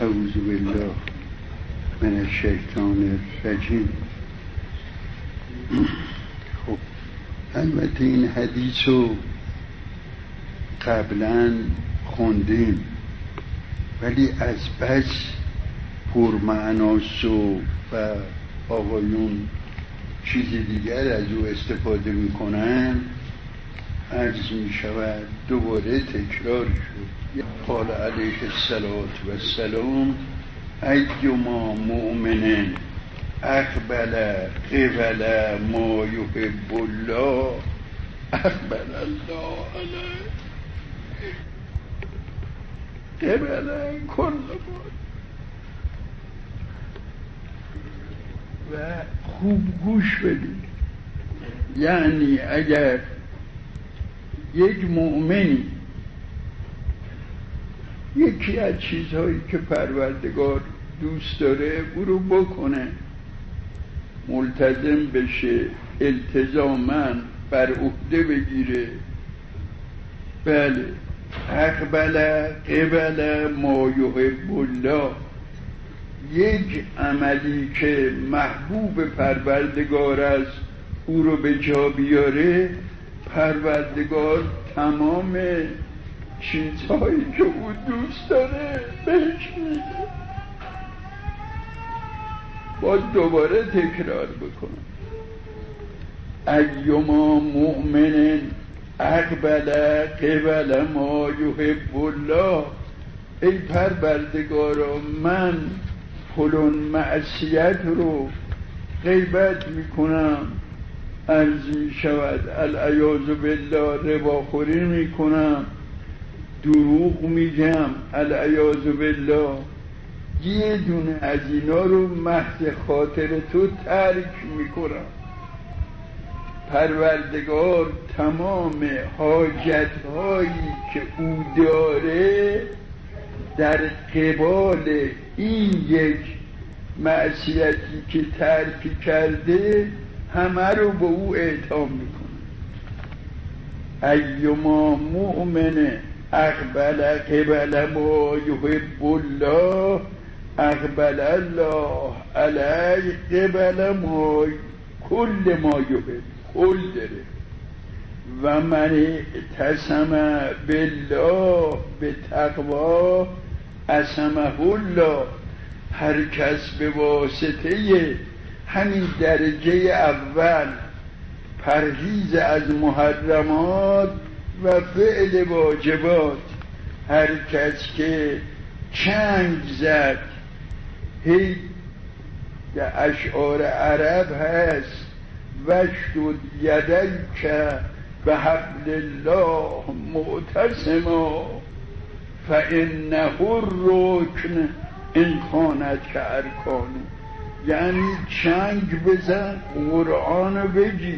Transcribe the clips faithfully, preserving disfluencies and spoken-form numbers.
اعوذ بالله من الشیطان الرجیم. خب البته این حدیث رو قبلا خوندیم ولی از بس پرمعناست و آقایون چیز دیگر از او استفاده میکنن، عرض می شود دوباره تکرار شد. قال علیه السلام ایما مؤمن اقبل قبل ما یحب الله اقبل الله علیه قبل کل ما. و خوب گوش بدید، یعنی اگر یک مؤمنی یکی از چیزهایی که پروردگار دوست داره او رو بکنه، ملتزم بشه، التزاما بر عهده بگیره، بله اقبل قبل ما یحب الله، یک عملی که محبوب پروردگار است او رو به جا بیاره، پروردگار تمام چیزهایی که او دوست داره بهش میده. باز دوباره تکرار بکنم، ایما مؤمن اقبل قبل ما یحب الله، ای پروردگارا من فلان معصیت رو غیبت میکنم، عرض می شود العیاذ بالله رباخوری میکنم، دروغ میگم، العیاذ بالله، یه دونه از اینا رو محض خاطر تو ترک میکنم. پروردگار تمام حاجت هایی که او داره در قبال این یک معصیتی که ترک کرده همه رو به او اعطا میکنه. ایما مؤمن اقبل قبل ما یحب الله اقبل الله علیه قبل ما کل ما یحب، کل داره. و من اعتصم بالله به تقوا عصمه الله، هر کس به واسطه همین درجه اول پرهیز از محرمات و فعل واجبات، هر کس که چنگ زد، هی در اشعار عرب هست وشدد یدیک به حبل الله معتصما فانه الرکن ان خانت که ارکانه، یعنی چنگ بزن، قرآن بگیر،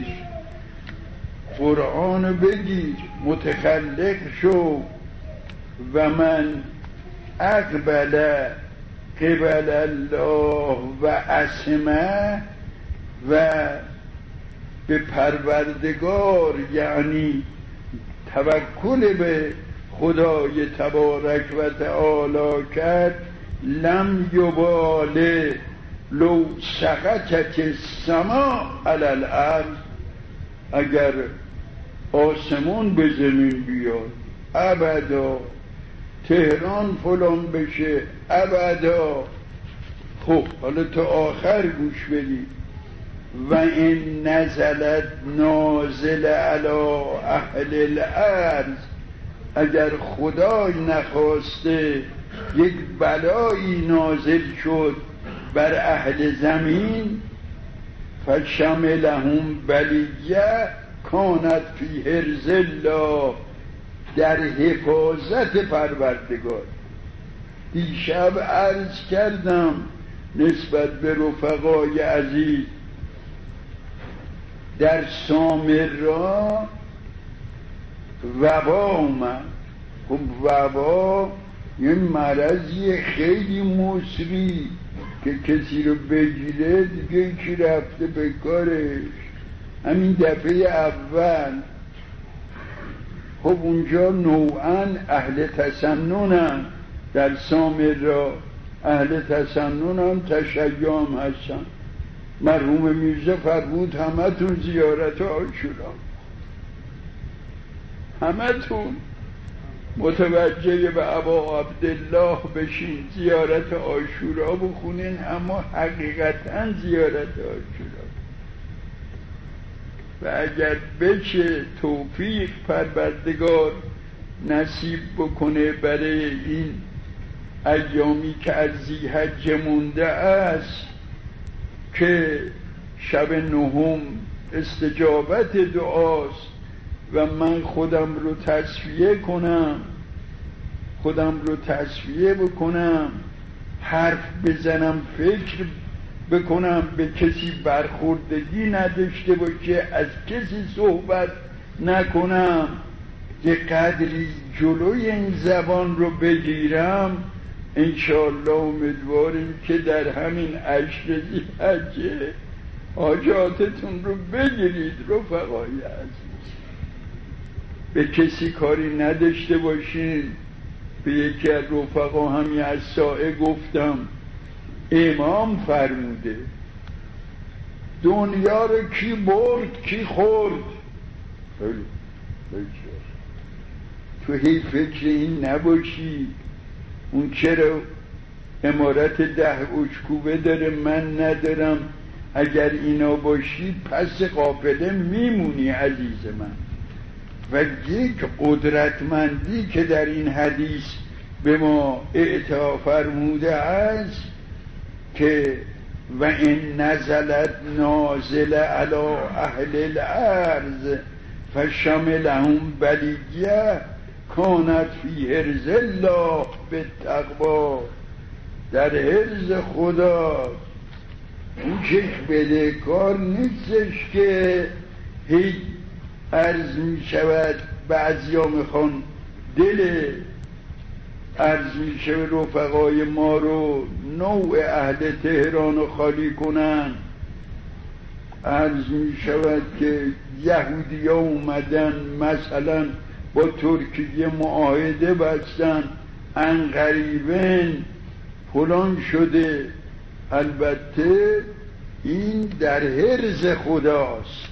قرآن بگیر، متخلق شو. و من اقبل قبل الله و عصمه، و به پروردگار یعنی توکل به خدای تبارک و تعالی کرد، لم یباله لو سقطت السماء علی الارض، اگر آسمون به زمین بیاد ابدا، تهران فلان بشه ابدا. خب حالا تا آخر گوش بدید. و این نزلت نازل علی اهل الارض، اگر خدای نخواسته یک بلایی نازل شد بر اهل زمین، فشملهم بلیه کانت فی حرز الله، در حفاظت پروردگار. دیشب عرض کردم نسبت به رفقای عزیز، در سامرا وبا اومد. خب وبا یه مرضی خیلی مصری که کسی رو بگیره دیگه کی رفته به کارش. همین دفعه اول خب اونجا نوعا اهل تسننن در سامرا، اهل تسنن هم تشیع هستن. مرحوم میرزا فرمود همه تون زیارت عاشورا، همه تون متوجه به ابا عبدالله بشین، زیارت عاشورا بخونین، اما حقیقتا زیارت عاشورا. و اگر بشه توفیق پروردگار نصیب بکنه برای این ایامی که از ذی‌حجه مونده است که شب نهم استجابت دعاست و من خودم رو تصفیه کنم، خودم رو تصفیه بکنم، حرف بزنم، فکر بکنم، به کسی برخوردگی نداشته باشه، از کسی صحبت نکنم، یه قدری جلوی این زبان رو بگیرم. انشاءالله امیدواریم که در همین عشر ذی‌حجه حاجاتتون رو بگیرید رفقای عزیز، به کسی کاری نداشته باشین. به یکی از رفقا همین از سائه گفتم امام فرموده دنیا رو کی برد کی خورد. خیلی تو هی فکر این نباشی اون چرا عمارت ده اشکوبه داره من ندارم، اگر اینا باشی پس قافله میمونی عزیز من. و یک قدرتمندی که در این حدیث به ما اعطا فرموده است که و این نزلت نازل علی اهل الارض فشملهم بلیه کانت فی حرز الله بالتقوا. در حرز خدا اون چشم بدهکار نیستش که هی عرض می شود، بعضی ها میخوان دل عرض می شود رفقای ما رو نوع اهل تهران رو خالی کنن. عرض می شود که یهودی ها اومدن مثلا با ترکیه معاهده بستن، عنقریبن فلان شده. البته این در حرز خداست،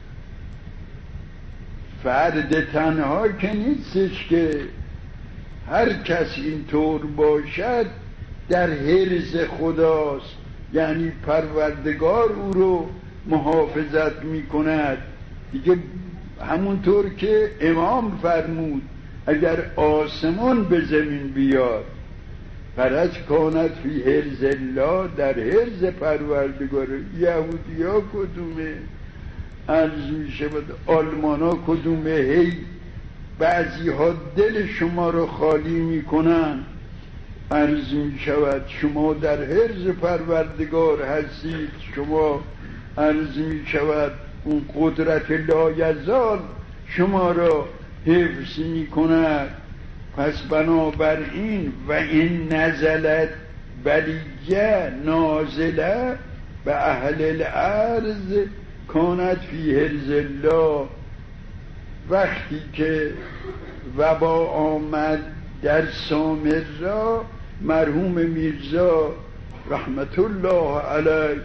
فرد تنها که نیستش که هر کس اینطور باشد در حرز خداست، یعنی پروردگار او رو محافظت می کند دیگه. همونطور که امام فرمود اگر آسمان به زمین بیاد فرج کانت فی حرز الله، در حرز پروردگار. یهودی ها کدومه عرض می شود، آلمان ها کدومه، هی بعضی ها دل شما رو خالی می کنن. عرض می شود شما در حرز پروردگار هستید، شما عرض می شود اون قدرت لایزال شما را حفظ می کند. پس بنابراین و این نزلت بلیه نازله به اهل الارض کانت فی حرز الله. وقتی که وبا آمد در سامرا، مرحوم میرزا رحمت الله علیه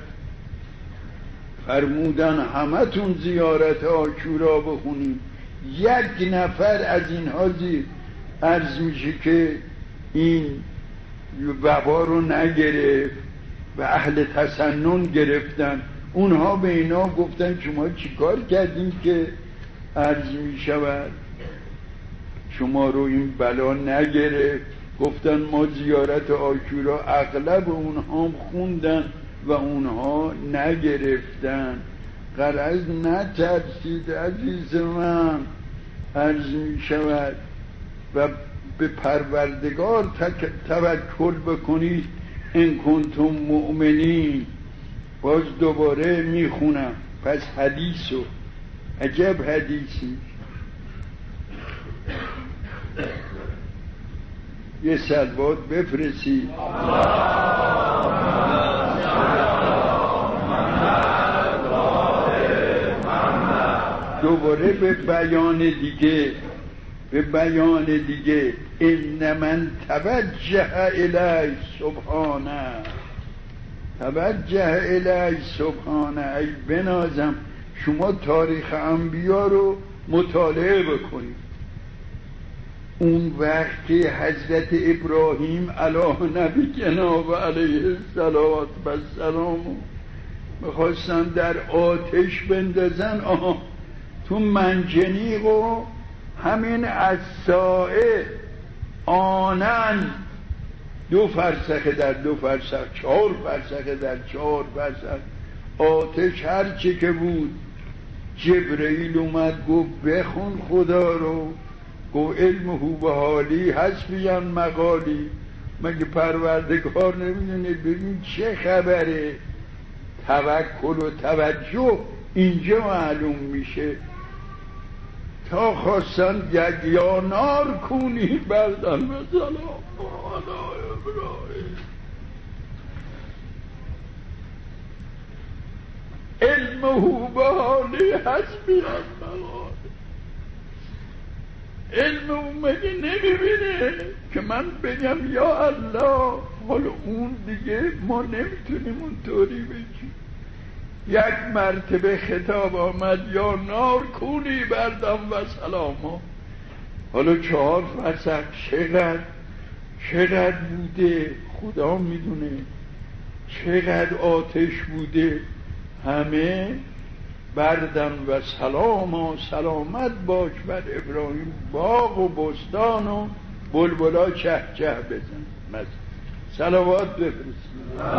فرمودن همه تون زیارت عاشورا بخونیم. یک نفر از اینها زیر عرض میشه که این وبا رو نگرفت و اهل تسنن گرفتن. اونها به اینا گفتن شما چیکار کردیم که عرض میشود شما رو این بلا نگرفت؟ گفتن ما زیارت عاشورا اغلب اونها خوندن و اونها نگرفتن. غرض نترسید عزیز من، عرض می شود و به پروردگار توکل بکنید ان کنتم مؤمنین. باز دوباره می خونم پس حدیثو، عجب حدیثی. یه صلوات بفرستید. دوباره به بیان دیگه، به بیان دیگه ان من توجه الی سبحانه توجه الی سبحانه. ای بنازم شما تاریخ انبیا رو مطالعه بکنید. اون وقت که حضرت ابراهیم علیه نبینا و علیه الصلوات و السلام میخواستن در آتش بندازن، آها تو منجنیق و همین الساعه آنن دو فرسخ در دو فرسخ، چهار فرسخ در چهار فرسخ آتش هرچی که بود. جبرئیل اومد گفت بخون خدا رو، گفت علمه به حالی حسبیان مقالی. مگه پروردگار نمیدونه؟ ببین چه خبره. توکل و توجه اینجا معلوم میشه. تا خواستن یک یا نار کونی بردن و سلام علی ابراهیم. علمه به حالی حسبیان مقالی. علم اون مگه نمیبینه که من بگم یا الله؟ حالا اون دیگه ما نمیتونیم اونطوری بگیم. یک مرتبه خطاب آمد یا نار کونی بردم و سلاما. حالا چهار فرسخ چقدر چقدر بوده خدا میدونه، چقدر آتش بوده. همه بردن و سلام و سلامت باش بر ابراهیم. باغ و بستان و بلبلا چه چه بزن. صلوات بفرست.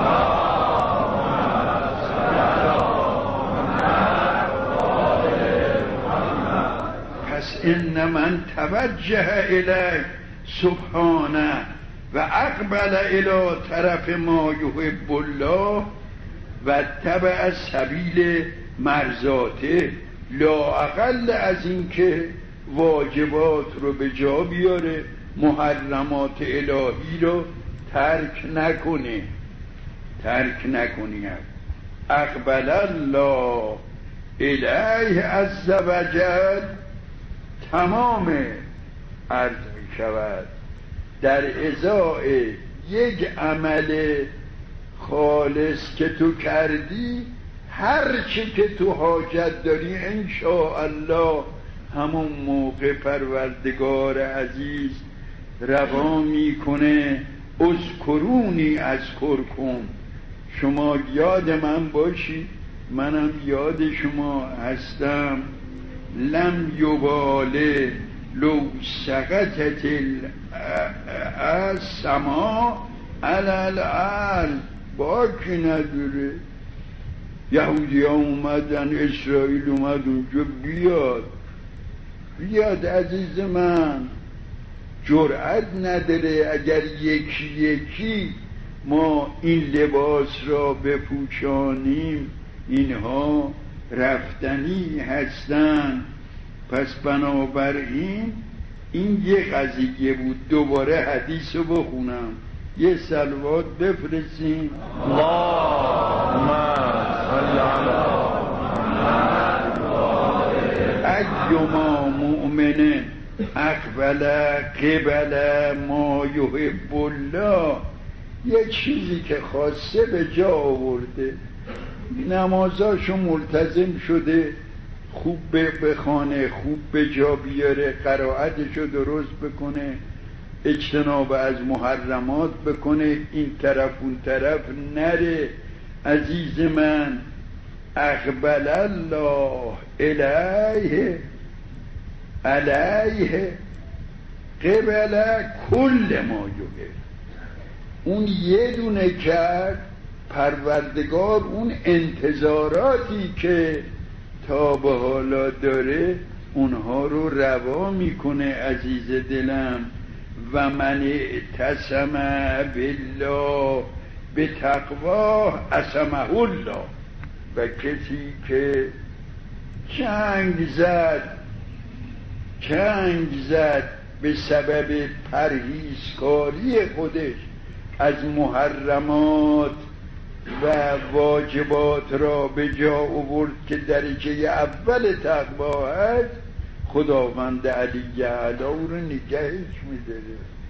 پس ان من توجه الی سبحانه و اقبل الی طرف ما یحب الله و تبع سبیل مرضاته، لا اقل از این که واجبات رو به جا بیاره، محرمات الهی رو ترک نکنه ترک نکنی. اقبل الله الیه عز وجل تمام عرض می شود در ازای یک عمل خالص که تو کردی، هر چی که تو حاجت داری انشاءالله همون موقع پروردگار عزیز روا میکنه. اذکرونی اذکرکم، شما یاد من باشی منم یاد شما هستم. لم یباله لو سقطت السماء علی الارض، باکی نداره. یهودی ها اومدن، اسرائیل اومد اونجا، بیاد بیاد عزیز من. جرأت نداره اگر یکی یکی ما این لباس را بپوشانیم، اینها رفتنی هستن. پس بنابراین این یه قضیه بود. دوباره حدیث رو بخونم، یه صلوات بفرستیم. اللهم صل علی ایما مؤمن اقبل قبل ما یحب الله. یه چیزی که خواسته به جا آورده، نمازاشو ملتزم شده، خوب بخونه، خوب به جا بیاره، قرائتشو درست بکنه، اجتناب از محرمات بکنه، این طرف اون طرف نره. عزیز من، اقبل الله الیه علیه قبل کل ما یحب. اون یه دونه کرد، پروردگار اون انتظاراتی که تا به حالا داره اونها رو روا میکنه. عزیز دلم، و من اعتصم بالله به تقوا عصمه الله. و کسی که چنگ زد چنگ زد به سبب پرهیزکاری خودش از محرمات و واجبات را به جا آورد که درجه اول تقوا هست، خداوند علی اعلی او رو نگهش می‌داره.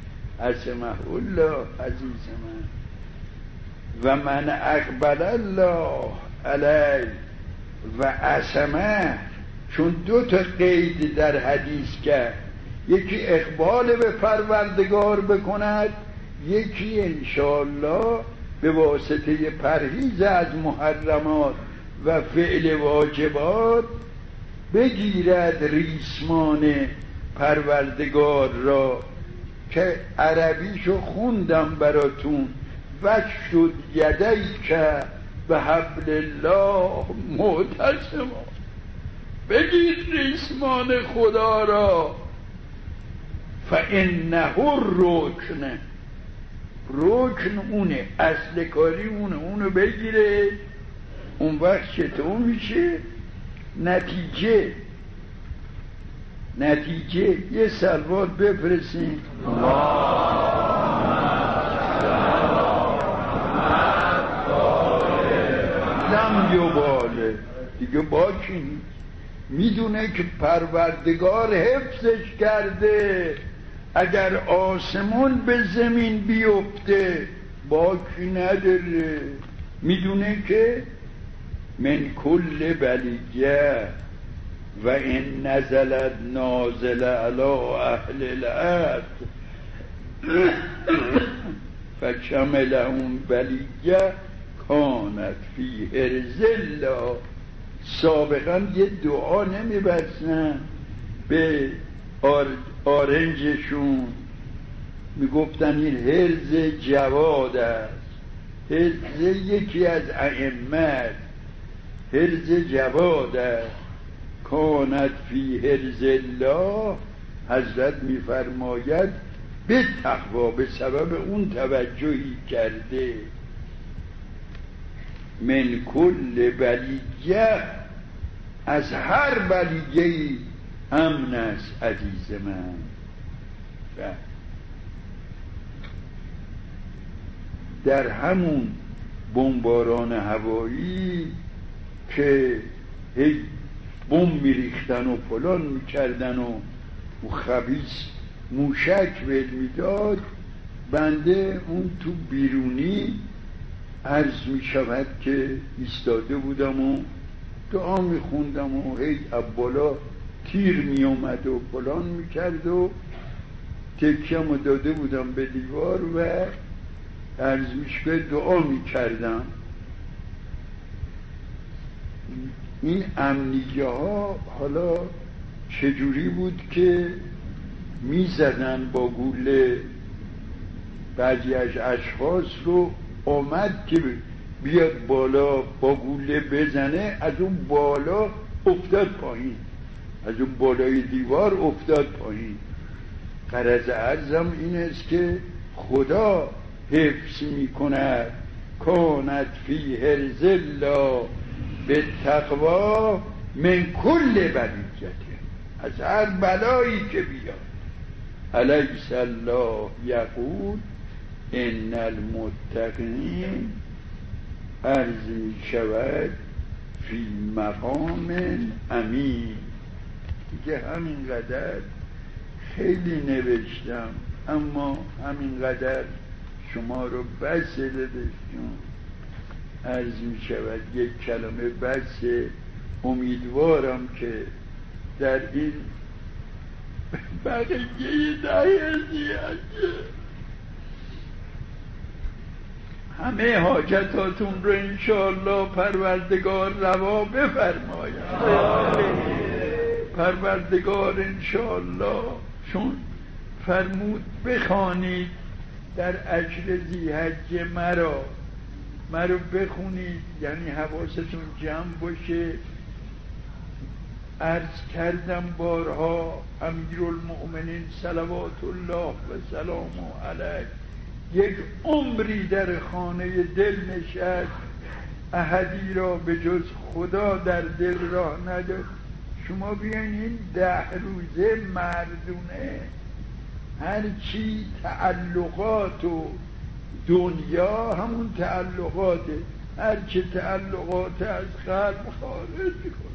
عصمه الله عزیز من. و من اقبل الله علی و عصمه، چون دو تا قید در حدیث کرد، یکی اقبال به پروردگار بکند، یکی انشاءالله به واسطه پرهیز از محرمات و فعل واجبات بگیرد ریسمان پروردگار را، که عربیشو خوندم براتون. وشد یدیک به حبل الله معتصما، بگیر ریسمان خدا را. فانه الرکن، رکن اونه، اصل کاری اونه، اونو بگیره. اون وقت چطور میشه؟ نتیجه نتیجه یه سلوات بفرستین. لم یباله، دیگه با کی؟ میدونه که پروردگار حفظش کرده. اگر آسمون به زمین بیفته باکی نداره. میدونه که من کل بلیه و این نزلت نازل علی اهل الارض فشملهم بلیه کانت فی حرز الله. سابقا یه دعا نمیبستن به آر آرنجشون، میگفتن این حرز جواد است. حرز یکی از ائمه، حرز جواد است. کانت فی حرز الله، حضرت میفرماید به تقوا، به سبب اون توجهی کرده. من کل بلیه، از هر بلیه‌ای امن است عزیز من. در همون بمباران هوایی که هی بم میریختن و فلان میکردن و خبیث موشک ول میداد، بنده اون تو بیرونی عرض میشود که ایستاده بودم و دعا میخوندم و هی ابالا تیر میومد و فلان میکرد و تکیه‌مو داده بودم به دیوار و عرض میشه دعا میکردم. این امنیه ها حالا چجوری بود که میزدن با گوله بعضی از اشخاص رو، آمد که بیاد بالا با گوله بزنه، از اون بالا افتاد پایین، از اون بالای دیوار افتاد پایین. غرض عرضم این است که خدا حفظ میکند. کانت فی حرز الله به تقوا من کل بلیته، از هر بلایی که بیاد. الیس الله یقول ان المتقین، عرض می شود فی مقام امین. دیگه همینقدر خیلی نوشتم، اما همینقدر شما رو بس دادشون. عرض می شود یک کلمه بس. امیدوارم که در این بقیه دهیزیت همه حاجتاتون رو انشاءالله پروردگار روا بفرماید. پروردگار انشاءالله چون فرمود بخوانید در اجر ذی‌حجه مرا مرا بخونید، یعنی حواستون جمع باشه. عرض کردم بارها امیرالمؤمنین صلوات الله و سلامه علیه یک عمری در خانه دل نشست، احدی را به جز خدا در دل راه نداشت. شما بیاین این ده روزه مردونه هرچی تعلقات و دنیا همون تعلقاته، هرچی تعلقات از خلق خارج کنه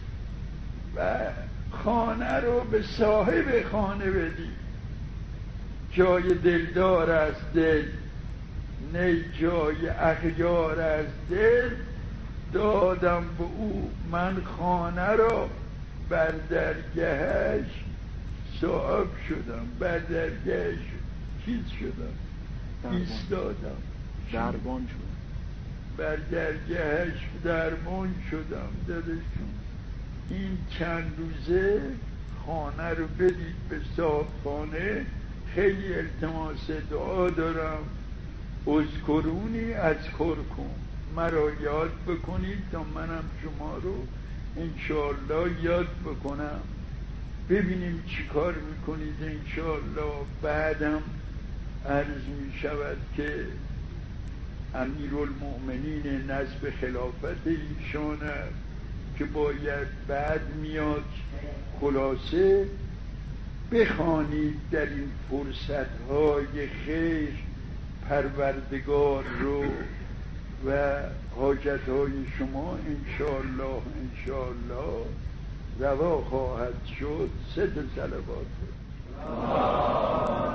و خانه رو به صاحب خانه بدی. جای دلدار از دل، نی جای اغیار از دل. دادم به او من خانه را، بر درگهش صاحب شدم. بر درگهش چیز شدم، ایستادم، دربان شدم. بر درگهش درمان شدم. دلشون این چند روزه خانه رو بدید به صاحبخانه. خیلی التماس دعا دارم، اذکرونی اذکرکم، مرا یاد بکنید تا منم شما رو انشاءالله یاد بکنم. ببینیم چی کار میکنید انشاءالله. بعدم عرض می شود که امیرالمؤمنین نصب خلافت ایشان است که باید بعد میاد. خلاصه بخوانید در این فرصتهای خیر پروردگار رو و حاجتهای شما انشاءالله انشاءالله روا خواهد شد. سه تا صلوات